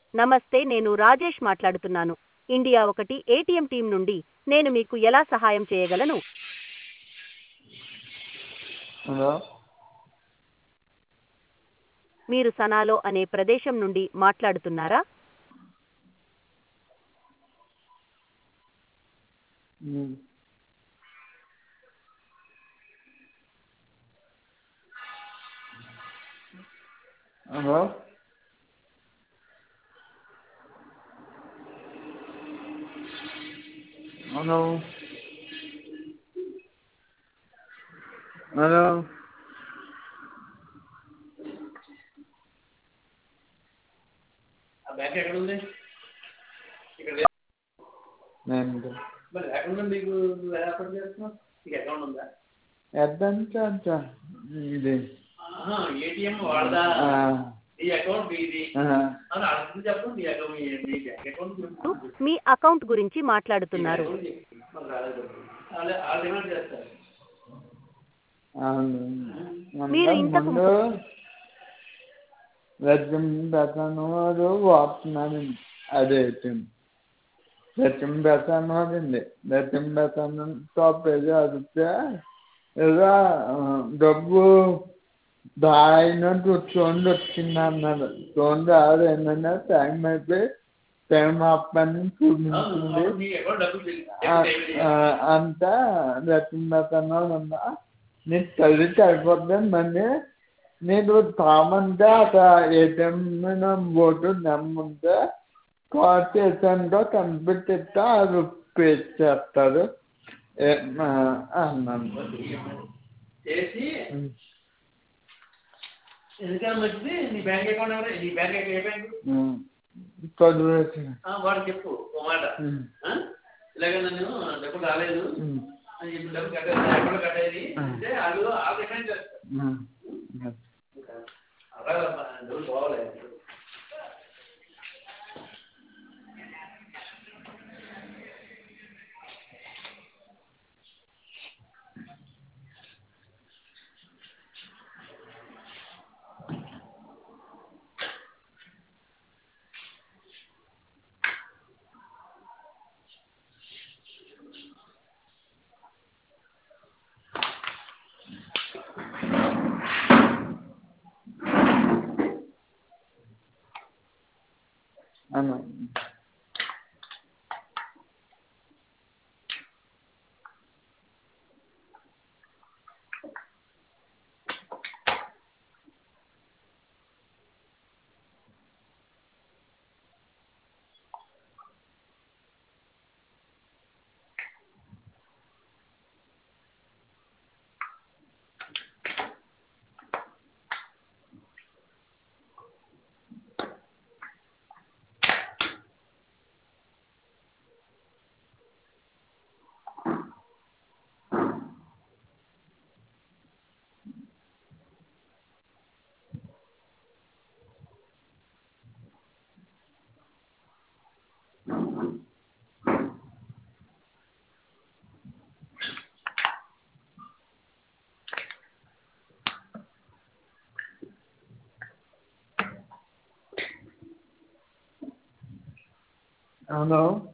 నమస్తే, నేను రాజేష్ మాట్లాడుతున్నాను. ఇండియా ఒకటి ఏటీఎం టీం నుండి. నేను మీకు ఎలా సహాయం చేయగలను? హలో మీరు సనాలో అనే ప్రదేశం నుండి మాట్లాడుతున్నారా? ఉమ్. హలో హలో హలో బ్యాంక్ ఎక్కడ ఉంది? నేను మరి లేకుండా మీకు ఏర్పాటు చేస్తున్నావు. నీకు అకౌంట్ ఉందా? ఎంత ఇది ఏటీఎం వాడదా? నీ అకౌంట్ ఇది అని అర్థం చెప్పడం. నీ అకౌంట్ నీ బ్యాంక్ అకౌంట్ మీ అకౌంట్ గురించి మాట్లాడుతున్నారు. వాళ్ళు డిమాండ్ చేస్తారు. మీరు ఇంతకు ముందు రజం వారు వాడుతున్నాను. అదే రజం వాడింది. రజం టాప్ ఏదో అడిగితే ఏదో డబ్బు దాయినట్టు చూడండి వచ్చింది అన్నారు. చూడండి ఆరు ఏంటంటే టైం అయిపోయి టైం అప్పని చూపించింది. అంతా రజం ఉందా నీకు కలిసి అయిపోద్ది. మళ్ళీ నేను కామంటే అక్కడ ఏటీఎం బోర్డు నమ్ముంటే కాల్ చేసానుకో కనిపెట్టిస్తే అది పే చేస్తారు అన్నాను. చేసి ఎందుకని మంచిది. నీ బ్యాంక్ అకౌంట్ ఎవరు? నీ బ్యాంక్ అకౌంట్ ఏ బ్యాంక్? చదువు వాడు చెప్పు ఓ మాట. ఇలాగ నన్ను డబ్బులు రాలేదు, డబ్బులు కట్టేది కట్టేది అంటే వాళ్ళు డిమాండ్ చేస్తారు. అలా డబ్బులు పోవాలి. అన్నా హలో